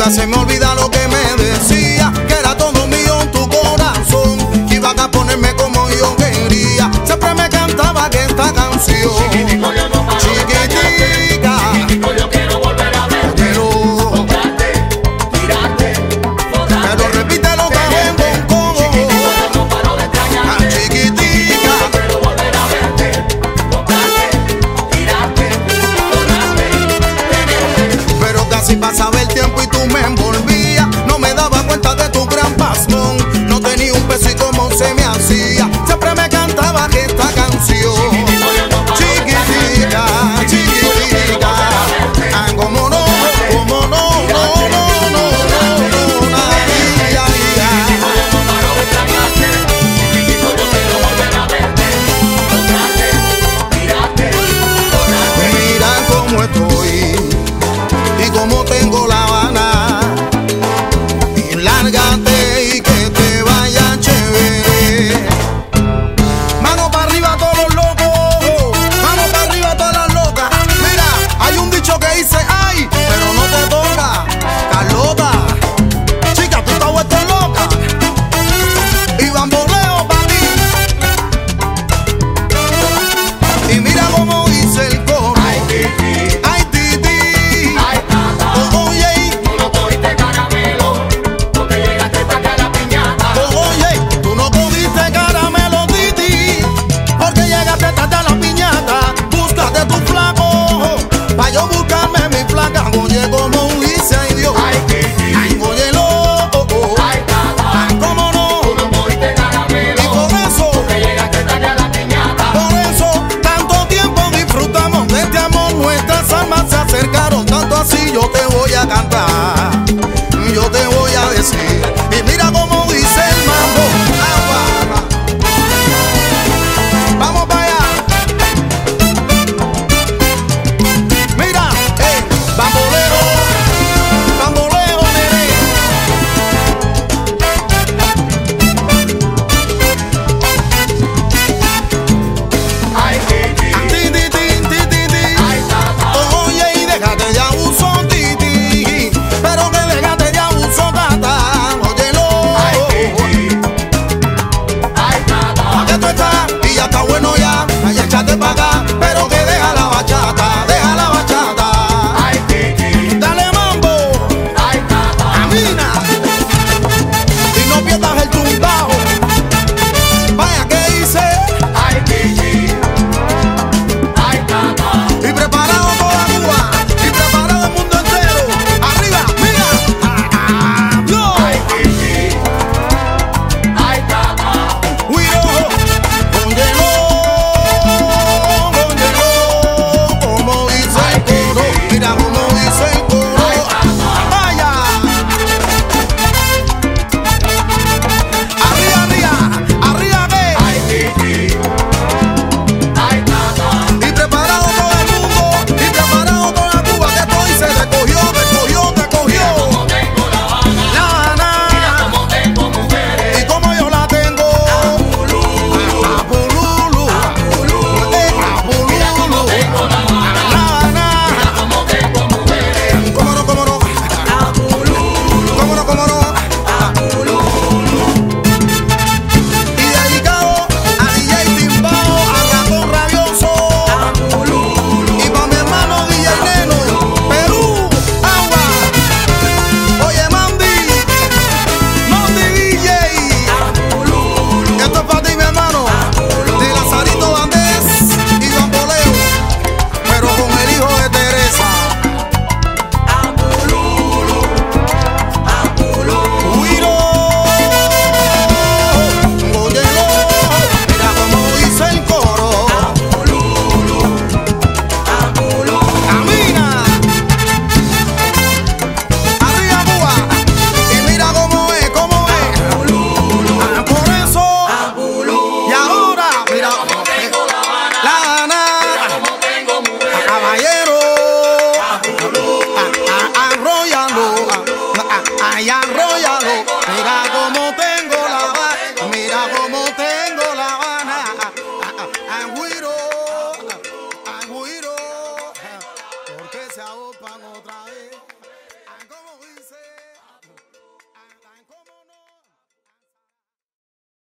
Ahora se me olvida lo que me decía, que era todo mío en tu corazón, que iban a ponerme como yo quería. Siempre me cantaba que esta canción, Chiquitico, yo no paro de extrañarte. chiquitica, Chiquitico, yo quiero volver a verte. pero, Tocarte, tirarte, fotarte, pero repítelo tenerte. con Chiquitico, yo no paro de extrañarte. chiquitica. Yo quiero volver a verte. Tocarte, tirarte, fotarte, tenerte. Pero casi pasaba el tiempo y tú me envolvías. No me daba cuenta de tu gran pasión. No tenía un peso y cómo se me hacía. Siempre me cantaba que esta canción, Chiquitico, yo no paro de chiquitica, extrañarte. Chiquitico, yo quiero chiquitica. volver a verte. Ah, cómo no, cómo no, no, no, no, no, no, ay, ay, Chiquitico, ay. yo no paro de extrañarte. Chiquitico, yo quiero volver a verte. Tocarte, tirarte, fotarte. Mira cómo estoy y cómo tengo La Habana. Y lárgate y que te vaya chévere. Mano para arriba todos los locos, mano para arriba todas las locas. Mira, hay un dicho que dice ay, pero no te toca. Carlota, chica, tú estás vuelta loca. Y bamboleo para ti. Y mira cómo dice el coro. Ay, Titi, Ay, Titi, ay, tata. oye, Tú no cogiste caramelo, porque llegaste tarde a la piñata. oye, tú no cogiste caramelo, Titi, porque llegaste tarde a la piñata. Búscate tu flaco, pa' yo buscarme mi flaca. Oye, como dice, ay Dios, Ay, Titi, ay, óyelo, ay, tata. ay, cómo no. Tú no cogiste Y caramelo, por eso, porque llegaste tarde a la piñata. por eso, tanto tiempo disfrutamos de este amor. Nuestras almas se acercaron tanto así. Yo te voy a cantar, yo te voy a decir. Y mira cómo dice el mambo. Agua. Vamos para allá. Mira, bambolero, bamboleo, nene. Ay, Titi, Ti, ti, ti, ti, ti, ti. ay, tata. Oye, y déjate de abuso, Titi, pero que déjate de abuso, tata. Óyelo, Ay, Titi, ay, ¿pa' tata. qué tú estás? Y ya está bueno ya, ay, échate pa' acá, pero que deja la bachata, deja la bachata. Ay, Titi, Dale mambo, ay, tata. camina, y no pierdas el tumbao. Vaya que hice, Ay, Titi, ay, tata. y preparado toda Cuba, y preparado el mundo entero. Arriba, mira, adiós. Ay, Titi, ay, tata. Guiro, óyelo, como dice el coro, mira como dice el coro, vaya, arriba, arriba, arriba que, Ay, Titi, ay, tata. y preparado todo el mundo, y preparado toda Cuba, que esto dice, te cogió, te cogió, te cogió, Como tengo La Habana, La mira Habana, como tengo mujeres. y como yo la tengo, Apululu, Mira como tengo La Habana, La Habana. mira como tengo mujeres. ¿Cómo no, cómo no? ¿Cómo no, cómo no? Y dedicado a DJ Timbao, a Ratón Rabioso, y pa' mi hermano DJ Neno, Perú, agua. Oye, Mandy DJ. Esto es para ti, mi hermano, de Lazarito Bandés y Bamboleo, pero con el hijo de Teresa. Guiro, óyelo, mira como dice el coro. Camina, arriba Cuba, y mira cómo es, cómo es. Por eso, y ahora, mira, Como tengo La Habana, La Habana, como tengo mujeres. caballero, arrollalo, ay, arrollalo, mira cómo te